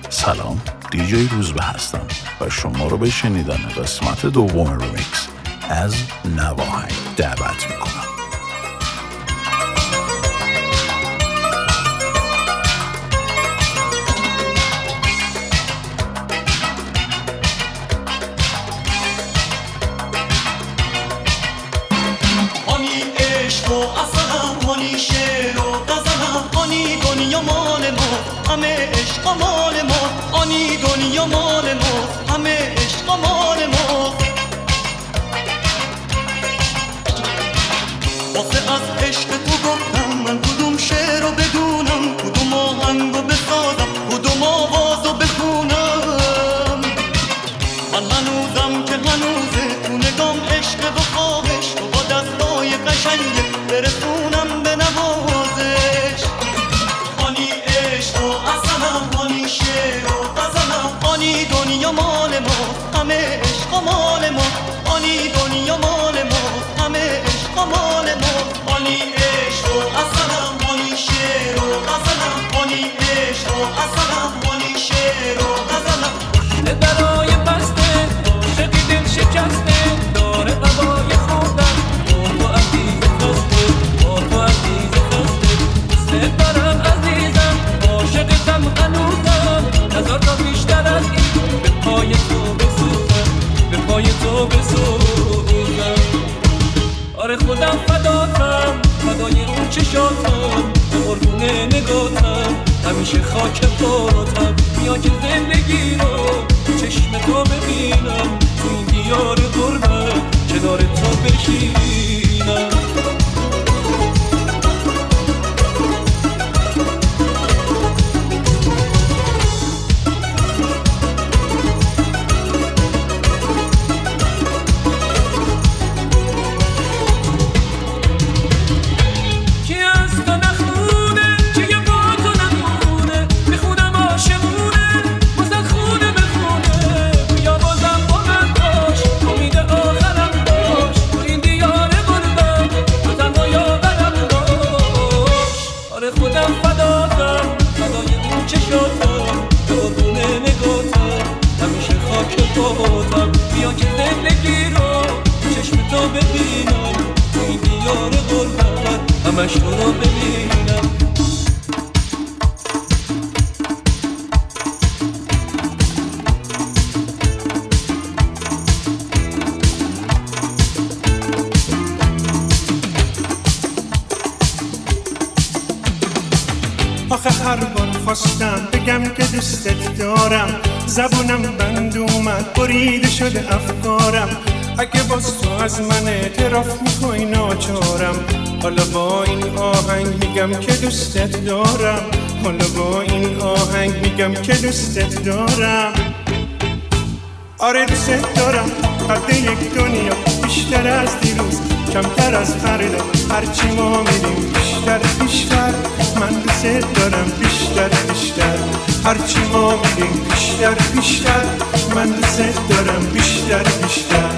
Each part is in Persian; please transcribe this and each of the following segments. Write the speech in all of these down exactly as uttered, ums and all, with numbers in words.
سلام، دیجی روزبه هستم و شما رو به شنیدن قسمت دوم ریمیکس از نواهنگ دعوت میکنم. آنی عشق و اصلم، آنی شعر و غزلم، آنی دنیا مال ما، همه عشق مال ما، آنی دنیا مال ما، همه عشق مال ما. واسه از عشق تو گفتم من کدوم شعر رو بدونم، کدوم آهنگ رو بسازم، کدوم آواز رو بخونم. من هنوزم که هنوزه تو نگام عشق و خواهش، تو با دستای قشنگه برسونم به نوازش. آنی عشق و اصلم، آنی شعر و غزلم، آنی دنیا مال ما، همه عشق مال ما، آنی دنیا مال ما، همه عشق مال ما. آنی عشق و اصلم، آنی شعر و غزلم، آنی عشق و اصلم، آنی شعر و غزلم. برای بسته عاشقی دل شکسته، داره قبای خوردن با تو عزیز خسته، با تو عزیز خسته. دوست دارم عزیزم، عاشقتم هنوزم، نظر تا بیشتر از این به پای تو بسوزم، به پای تو بسوزم. آره خودم فداتم، فدای اون چشاتم، به قربون نگاتم، همیشه خاک پاتم. بیا که زندگی رو چشم تو ببینم، تو این دیار غربت کنار تو بشینم. بیا که زندگی رو چشم تو ببینم، تو این دیار غربت همش تو رو ببینم. آخه هر بار خواستم بگم که دوستت دارم، زبونم بند اومد بریده شده افکارم. اگه باز تو از من اعتراف میکنی ناچارم، حالا با این آهنگ میگم که دوستت دارم، حالا با این آهنگ میگم که دوستت دارم. آره دوستت دارم، قد یک دنیا بیشتر از دیروز، کمتر از فردا، هرچی ما میریم بیشتر بیشتر. من دوست دارم بیشتر بیشتر، هرچی ما میریم بیشتر بیشتر. من دوست دارم بیشتر بیشتر.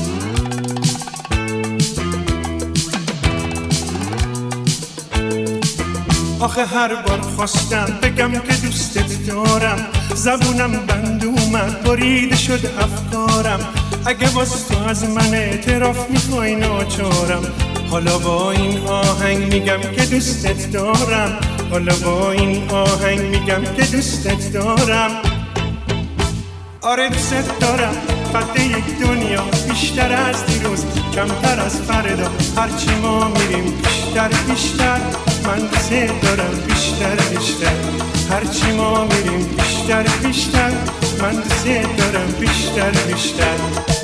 آخه هر بار خواستم بگم که دوستت دارم، زبونم بند اومد بریده شد افکارم. اگه باز تو از من اعتراف میخوای ناچارم، حالا با این آهنگ میگم که دوستت دارم، حالا با این آهنگ میگم که دوستت دارم. آره دوستت دارم، قد یک دنیا بیشتر از دیروز، کمتر از فردا، هرچی ما میریم بیشتر بیشتر. من دوست دارم بیشتر بیشتر، هرچی ما میریم بیشتر بیشتر. من دوست دارم بیشتر بیشتر.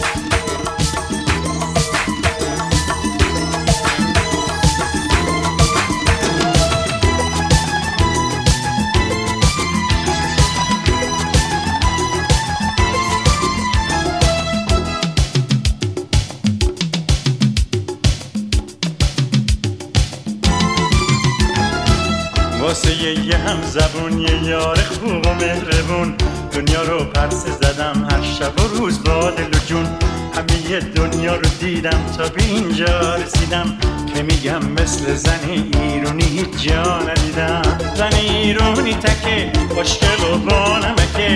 واسه یه هم زبون، یه یار خوب و مهربون، دنیا رو پرسه زدم هر شب و روز با دل و جون. همه دنیا رو دیدم تا به اینجا رسیدم، که میگم مثل زن ایرونی هیچ جا ندیدم. زن ایرونی تکه خوشگل و با نمکه،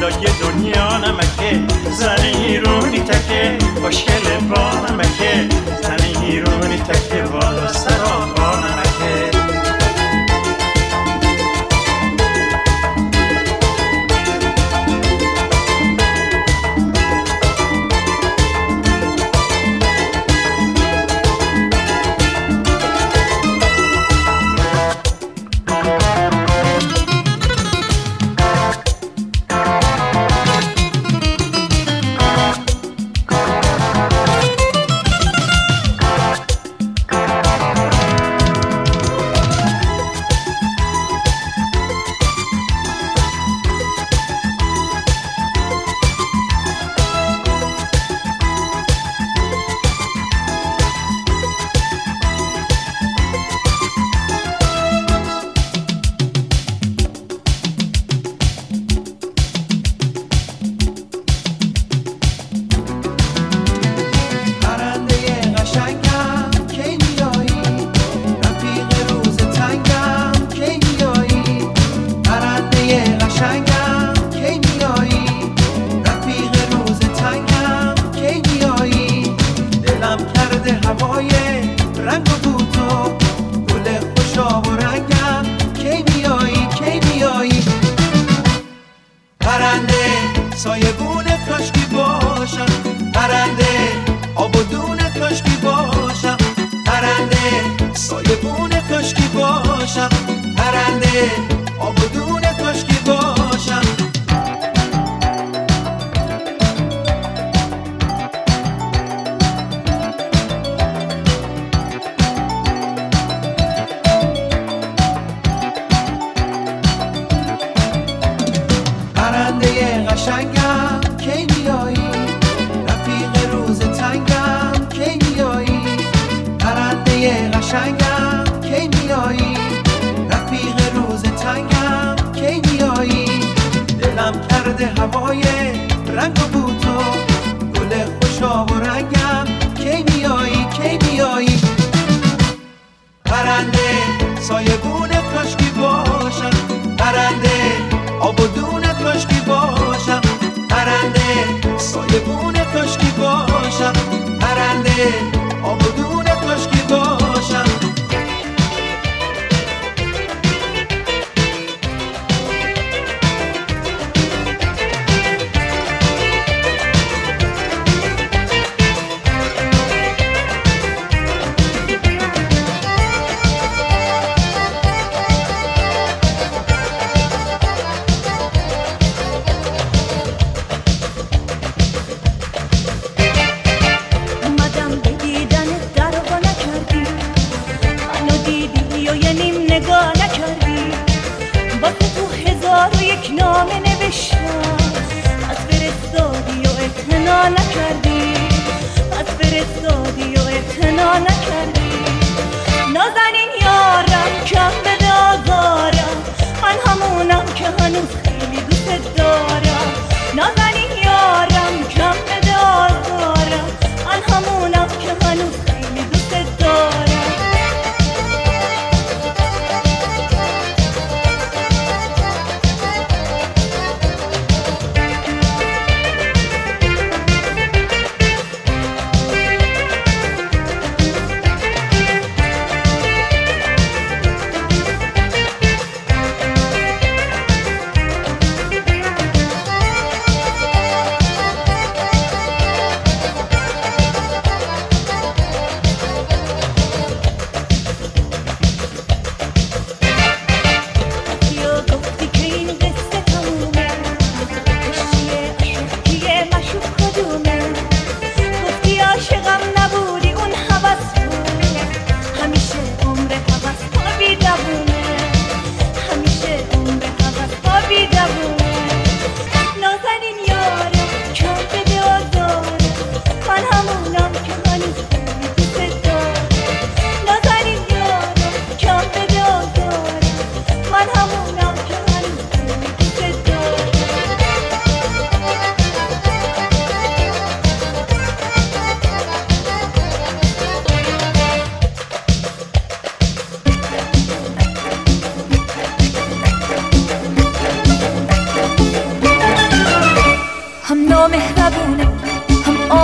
لای دنیا نمکه زن ایرونی تکه خوشگل با نمکه زن ایرونی تکه بالا سرا با نمکه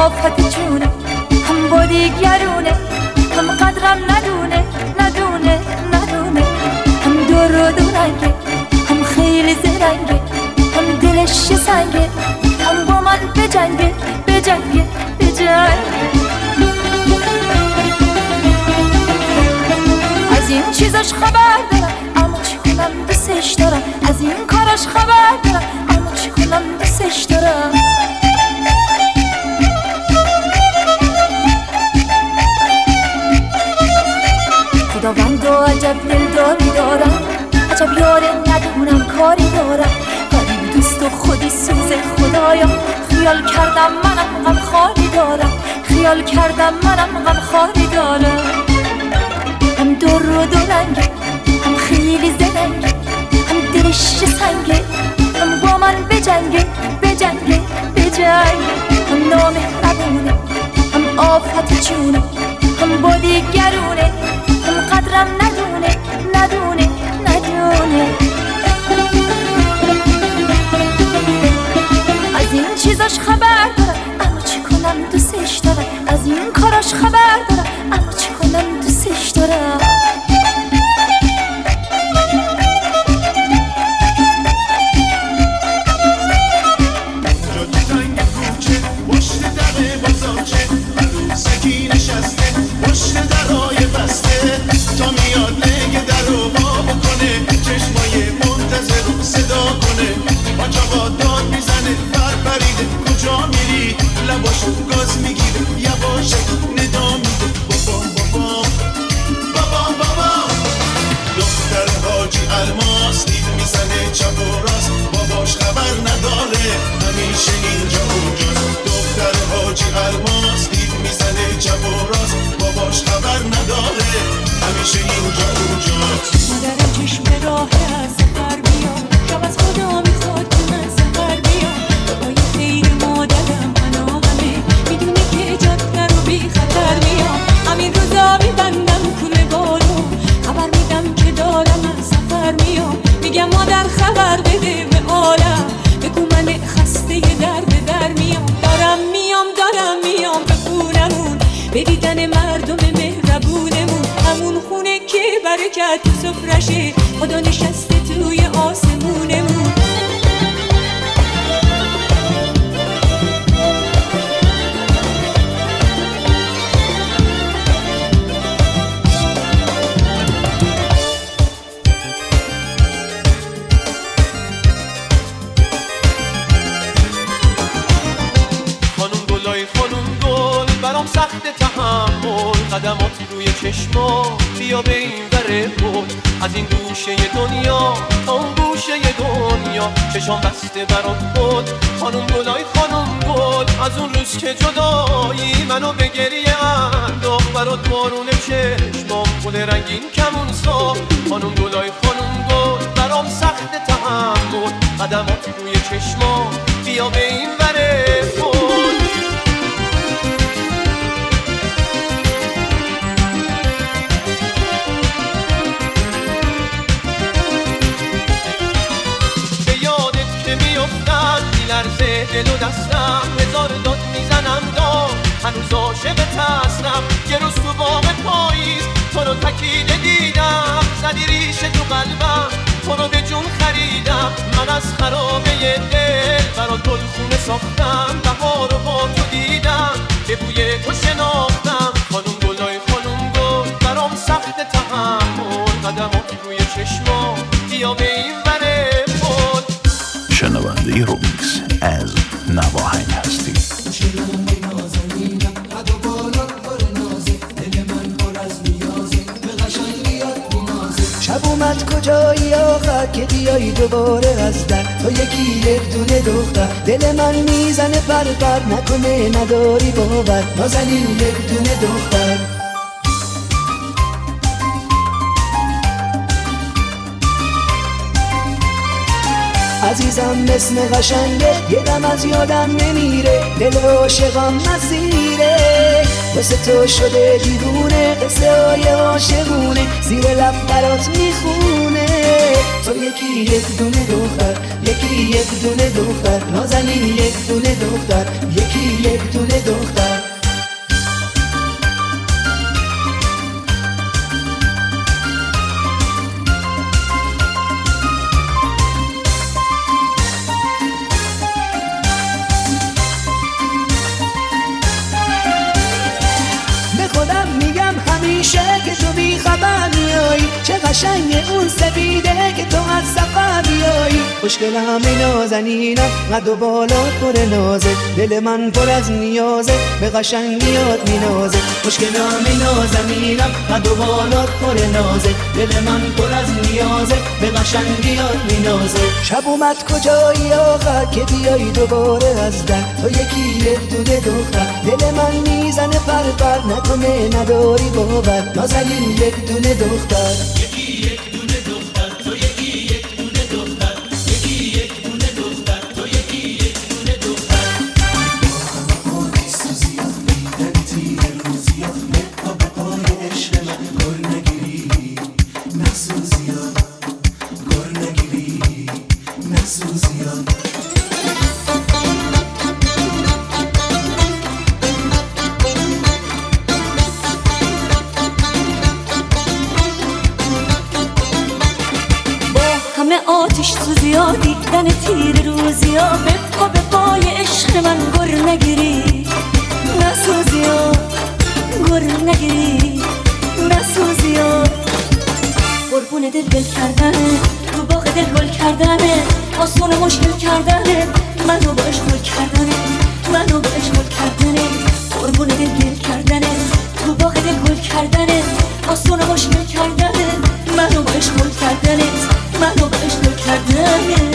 آفت جونه، هم با دیگرونه، هم قدرم ندونه ندونه ندونه، هم دور و دورنگه، هم خیلی زرنگه، هم دلش سنگه، هم با من بجنگه بجنگه بجنگه. از این چیزاش خبر دارم اما چی کنم دوستش دارم، از این کاراش خبر دارم اما چی کنم دوستش دارم. خداوندا عجب دلداری دارم، عجب یاره ندونم کاری دارم، غریب دوست و خودی سوز خدایا، خیال کردم منم غم خاری دارم، خیال کردم منم غم خاری دارم. هم دور و دورنگه، هم خیلی زرنگه، هم دلش سنگه، هم با من بجنگه بجنگه بجنگه، هم نامهربونه، هم آفت جونه، هم با دیگرونه، هم قدرم ندونه ندونه ندونه. از این چیزاش خبر دارم اما چی کنم دوستش دارم، از این کاراش خبر دارم اما چی کنم دوستش دارم. لباشو گاز میگیره یواش ندا میده بابام بابام بابام بابام. دختر حاجی الماس دید میزنه چپ و راست، باباش خبر نداره همیشه اینجا اونجاست. دختر حاجی الماس دید میزنه چپ و راست، باباش خبر نداره همیشه اینجا اونجاست. مادرم چشم راه از سفر بیام، شب از خدا میخواد که من سفر بیام. بابای خیر مادرم میدونه که جاده رو بی خطر میام، همین روزا میبندم کوله بارو، خبر میدم که دارم از سفر میام. میگم مادر خبر بده به عالم، بگو من خسته درد در میام. دارم میام دارم میام به خونمون، به دیدن مردم مهربونمون، همون خونه که برکت سفرشه، خدا نشسته توی آسمونمون. سخت تحمل قدمات روی چشما، بیا به این وره بود از این گوشه دنیا تا اون گوشه دنیا، چشام بسته برات بود خانم گلای خانم گل. از اون روز که جدایی منو به گریه انداخت، برات بارون چشمام گل رنگین کمون سا. خانم گلای خانم گل برام سخت تحمل قدمات روی چشما، بیا به این وره بود. لرزه دل و دستم، هزار داد میزنم داد هنوز عاشقت هستم. یه روز تو باغ پاییز تو رو تکیده دیدم، زدی ریشه تو قلبم تو رو به جون خریدم. من از خرابه دل برات گلخونه ساختم، بهار رو با تو دیدم به بوی تو شناختم. خانم گلای خانم گل برام سخت تحمل قدمات روی چشما، بیا به این وره پل. شنونده رومیکس از نواهنگ هستی. شب اومد کجایی آخر که بیایی دوباره از در، تو یکی یک دونه دختر دل من میزنه پر پر، نکنه نداری باور نازنین یک دونه دختر. عزیزم مثل قشنگه یه دم از یادم نمیره، دل عاشقم مسیره واسه تو شده دیوونه، قصه های عاشقونه زیر لب برات میخونه. تو یکی یک دونه دختر یکی یک دونه دختر نازنین یک دونه دختر یکی یک دونه دختر که تو بی خبر میایی چه قشنگ اون سپیده که تو از سفر بیایی خوشگلم نازنینم قد و بالات پر نازه دل من پر از نیازه به قشنگیات مینازه خوشگلم نازنینم قد و بالات پر نازه دل من پر از نیازه به قشنگیات مینازه شب اومد کجایی آخر که بیایی دوباره از در تو یکی یک دونه دختر دل من میزنه پر پر نکنه نداری باور نازنین یک دونه دختر یکی یک دونه دختر تو یکی یک دونه دختر یکی یک دونه دختر تو یکی یک دونه دختر با همه سوزیات بیدن تیر روزیات نپا به پای عشق من گر نگیری نسوزیات گر نگیری نسوزیات آتش سوزیا دیدن تیر روزیا بپا به پای عشق من گر نگیری نسوزیا گر نگیری نسوزیا قربون دل بل کردنه تو باغ دل گل کردنه آسون مشکل کردنه منو با عشق گل کردنه منو با عشق گل کردنه قربون دل بل کردنه تو باغ دل گل کردنه آسون مشکل کردنه منو با عشق گل کردنه منو با عشق گل کردنه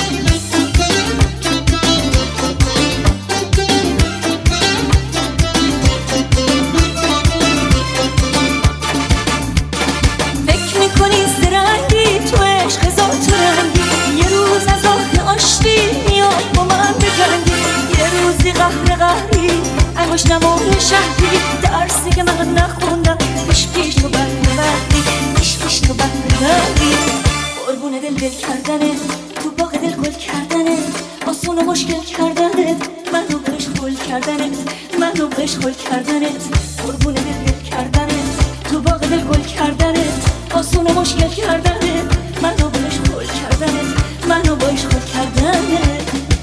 فکر میکنی زرنگی تو عشق ذات رنگی یه روز از آخ آشتی میاد با من بجنگی یه روزی قهر قهری انگوش نمای شهری درسی که من نخوندم پیش پیش تو برنوردی پیش پیش تو برنوردی قربون دل بل کردنه تو باغ دل گل کردنه آسون و مشکل کردنه منو به عشق گل کردنه منو به عشق گل کردنه قربون دل بل کردنه تو باغ دل گل کردنه آسون و مشکل کردنه منو به عشق گل کردنه منو به عشق گل کردنه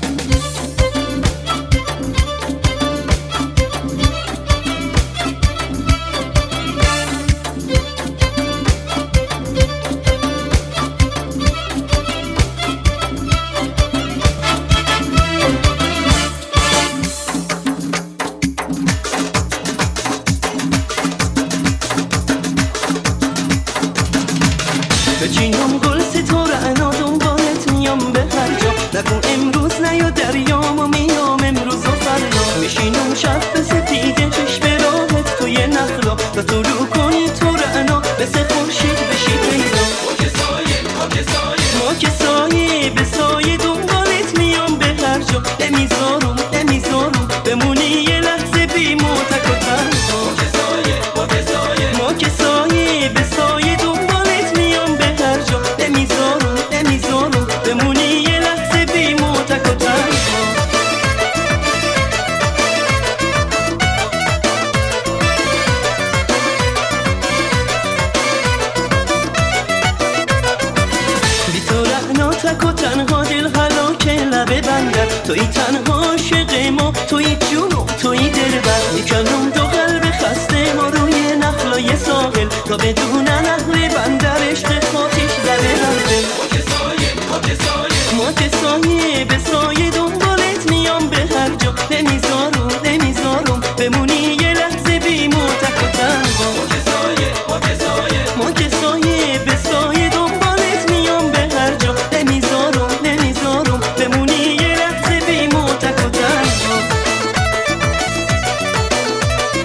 بچینم گل ستاره انا دنبالت میام به هر جا نگو امروز نیا دریام و میام امروز و فردا میشینم شب به سپیده چشم راحت توی نخلا و تو رو کنی تو رعنا مثل خورشید بشی پیدا ما که سایه ما که سایه ما که سایه به سایه دنبالت میام به هر جا نمیذارم نمیذارم بمونی یه لحظه بی موتک و تنها ما که سایه ما که سایه ما که سایه به سایه دنبالت میام به هر جا نمیذارم نمیذارم بمونی یه لحظه بی موتک و تنها بی تو رهنا تک و تنها دل هلاک لبه بندر توی تنها عاشق ما توی جونو توی دل بر میکنم دو قلب خسته ما روی نخلای ساحل تا بدون نهر بندر عشق خاطش زده برده ما که سایه ما که سایه ما که سایه به سایه دنبالت میام به هر جا نمیذارم نمیذارم بمونی یه لحظه بی موتک و تنها ما که سایه ما که سایه ما که سایه به سایه دنبالت میام به هر جا نمیذارم نمیذارم بمونی یه لحظه بی موتک و تنها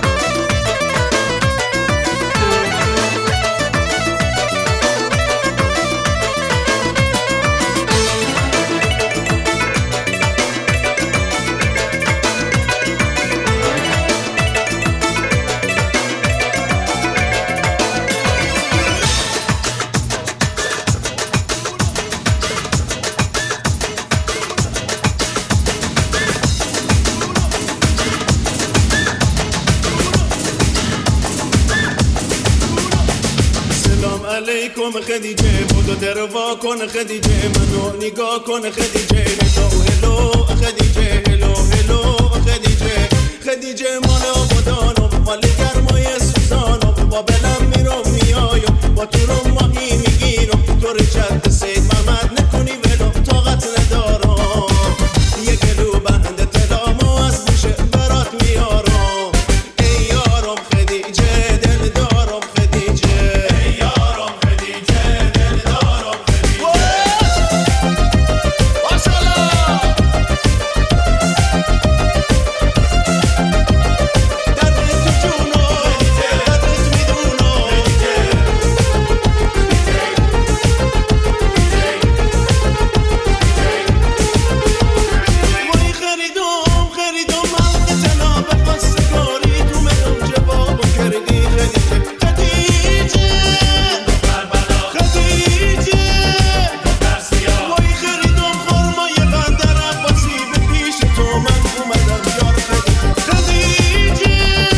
کم خدیجه بودو در وا کن خدیجه منو نگاه کن خدیجه هلو هلو خدیجه هلو هلو خدیجه خدیجه مال آبادانم مال گرمای سوزانم با بلم میرم میایم با تو رو ماهی میگیرم تو رجت سید محمد نکنی ولو طاقت ندارم یه گلو بنده تلامو از دوشه برات میارم ای یارم خدیجه دل دارم خدیجه ای یارم خدیجه دل دارم خدیجه ماشالله دردت تو جونو دردت میدونو وای خریدم خریدم حلق جناب خواستگاری تو منم جواب کردی خدیجه خدیجه خدیجه وای خریدم خرمای بندر عباسی به پیش تو من اومدم یار خدیجه خدیجه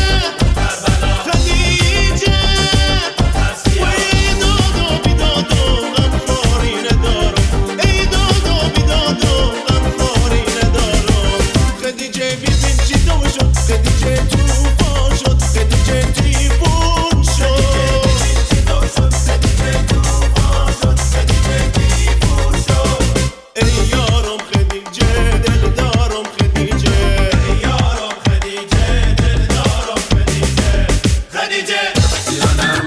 خدیجه وای ای دادو بیدادو غمخواری ندارم ای دادو بیدادو غمخواری ندارم خدیجه ببین چی تو شد خدیجه توفان شد خدیجه تیفون شد ای یارم خدیجه دل دارم خدیجه ای یارم خدیجه دل دارم خدیجه خدیجه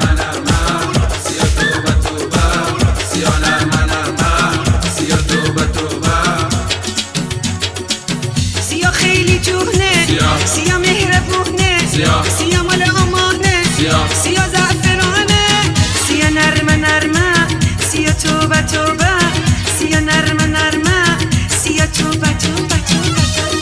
سیا خیلی جوهنه سیا مهربونه سیا مال امانه سیا زعفرانه سیا نرمه نرمه سیا توبه توبه سیا نرمه نرمه سیا توبه توبه توبه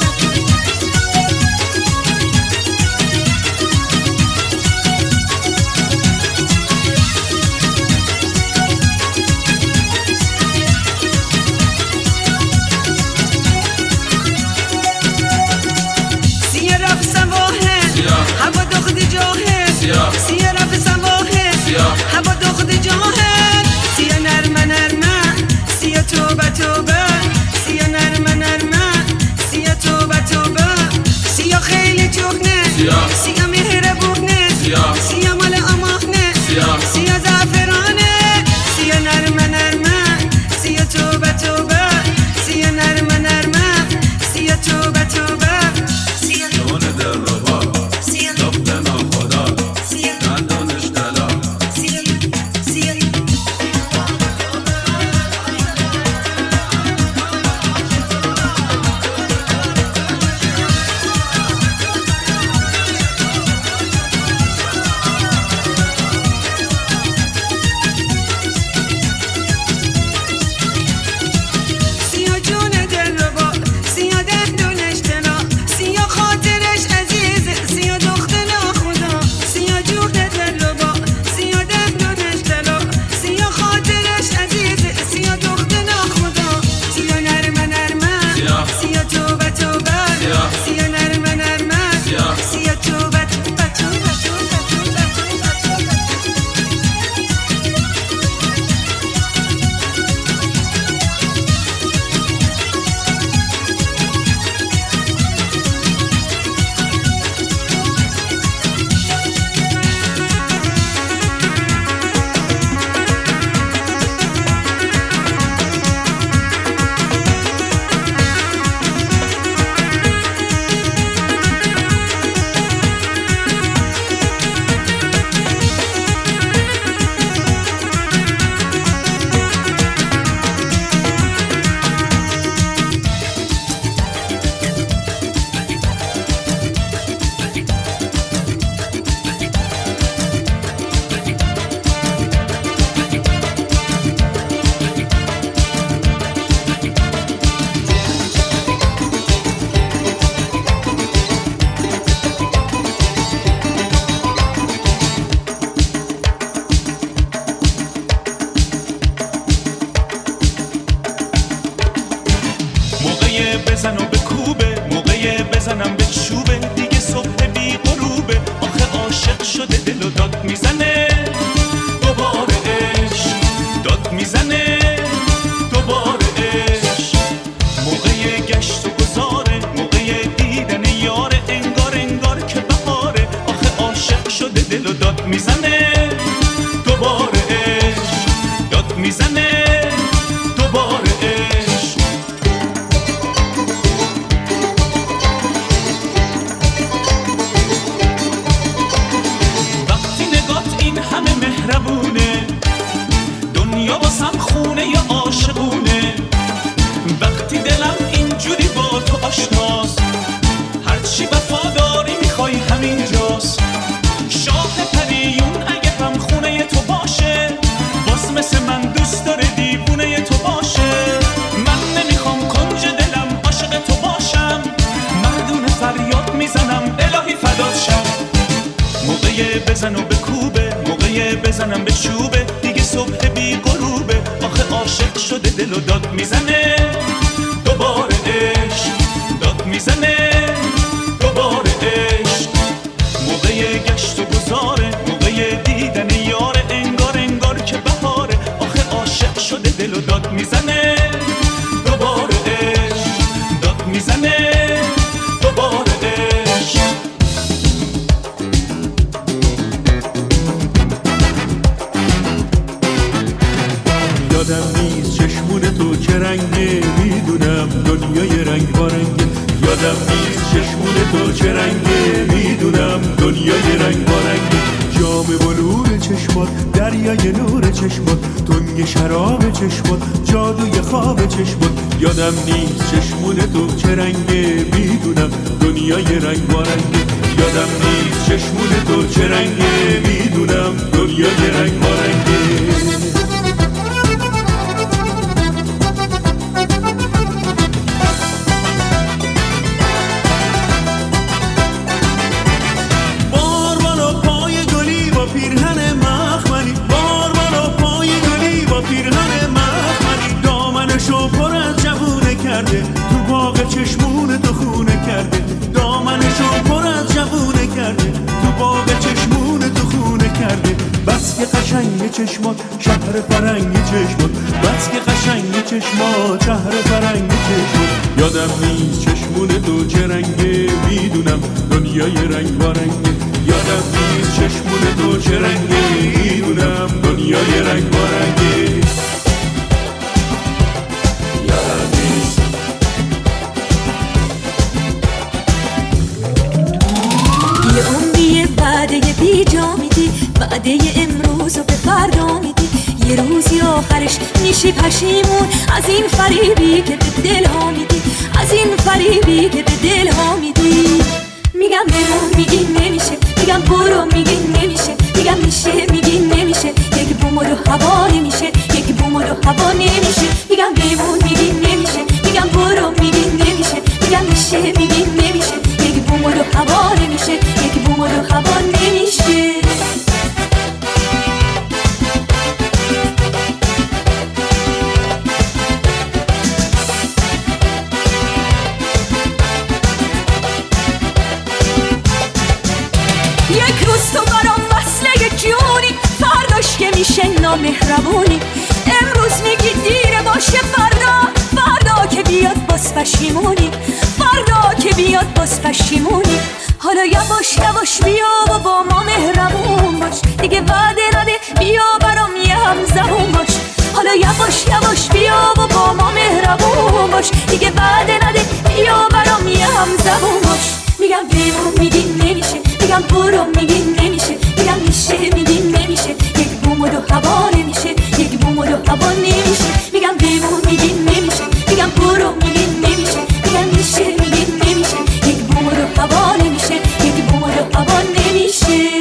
سیا رفت سواهه هوا دخد جاهه سیا رفت سواهه هوا دخد جاهه سیا نرمه نرمه سیا توبه توبه سیا نرمه نرمه سیا توبه توبه سیا خیلی جوهنه سیا مهربونه سیا مال امانه سیا زعفرانه سیا نرمه نرمه سیا توبه توبه سیا نرمه نرمه سیا توبه توبه سیا جان دل ربا سیا لخت ناخدا سیا دندانش دلا سیا سیا سیا جون دل ربا سیا دندونش دلا سیا خاطرش عزیزه سیا دخت ناخدا سیا جون دل ربا سیا دندونش دلا سیا خاطرش عزیزه سیا دخت ناخدا سیا نرمه نرمه سیا توبه توبه سیا نرمه نرمه سیا توبه توبه توبه توبه توبه موقع بزن و به کوبه موقع بزنم به چوبه دیگه صبح بی غروبه آخه عاشق شده دل و داد میزنه دوباره عشق بزن و بکوبه موقع بزنم به چوبه دیگه صبح بی غروبه آخه عاشق شده دل و داد میزنه دوباره عشق داد میزنه دوباره عشق موقع گشت و گذاره موقع دیدن یاره انگار انگار که بهاره آخه عاشق شده دل و داد میزنه دوباره عشق داد میزنه دوباره عشق یادم نیست چشمون تو چه رنگه میدونم دنیای رنگ بارنگه یادم نیست چشمون تو چه رنگه میدونم دنیای رنگ بارنگه جام بلور چشمات دریای نور چشمات تنگ شراب چشمات جادوی خواب چشمات یادم نیست چشمون تو چه رنگه میدونم دنیای رنگ بارنگه یادم نیست چشمون تو چه رنگه میدونم دنیای رنگ بارنگه تو باغ چشمون تو خونه کرده دامنشو پر از جوونه کرده تو باغ چشمون تو خونه کرده بس که قشنگ چشمات شهر فرنگ چشمات بس که قشنگ چشمات شهر فرنگ چشمات یادم نیست چشمون تو چه رنگه میدونم دنیای رنگ بارنگه یادم نیست چشمون تو چه رنگه میدونم دنیای رنگ بارنگه یادم نیست یه عمری وعده بی جا میدی وعده امروز و به فردا میدی یه روزی آخرش میشی پشیمون از این فریبی که به دل ها میدی از این فریبی که به دل ها میدی میگم بمون میگی نمیشه میگم برو میگی نمیشه میگم میشه میگی نمیشه یک بوم و هوا نمیشه یک بوم و هوا نمیشه میگم بمون میگی نمیشه میگم برو میگی نمیشه میگم میشه میگی نمیشه یک بوم و هوا نمیشه یک بوم و هوا نمیشه یک روز تو برام وصله جونی فرداش که میشه نامهربونی امروز میگی دیره باشه فردا فردا که بیاد باز پشیمونی فردا که بیاد باز پشیمونی حالا یواش یواش بیا و با ما مهربون باش دیگه وعده نده بیا برام یه هم زبون باش حالا یواش یواش بیا و با ما مهربون باش دیگه وعده نده بیا برام یه هم زبون باش میگم بمون میگی نمیشه میگم برو میگی نمیشه میگم میشه میگی نمیشه یک بوم و دو هوا نمیشه یک بوم و دو هوا نمیشه میگم بمون میگی نمیشه میگم برو میگی نمیشه میگم میشه میگی نمیشه یک بوم و دو هوا نمیشه یک بوم و دو هوا نمیشه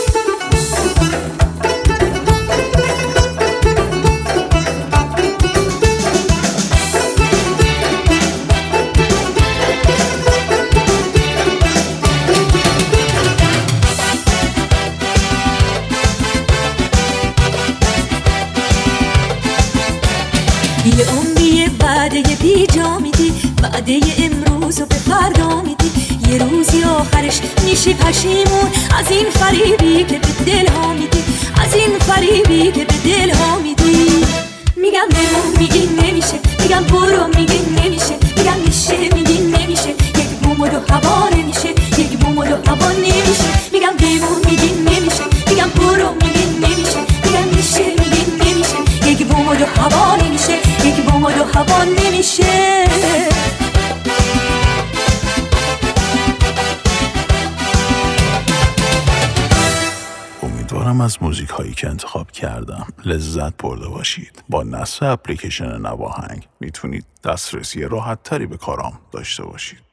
یه عمری وعده بی جا میدی وعده امروز و به فردا میدی یه روزی آخرش میشی پشیمون از این فریبی که به دل ها میدی از این فریبی که به دل ها میدی میگم بمون میگی نمیشه میگم برو میگی نمیشه میگم میشه میگی نمیشه یک بوم و دو هوا نمیشه یک بوم و دو هوا نمیشه میگم بمون میگی نمیشه میگم برو میگی نمیشه میگم میشه میگی نمیشه یک بوم و دو هوا نمیشه یک بوم و دو هوا نمیشه امیدوارم از موزیک هایی که انتخاب کردم لذت برده باشید. با نصب اپلیکیشن نواهنگ میتونید دسترسی راحت تری به کارام داشته باشید.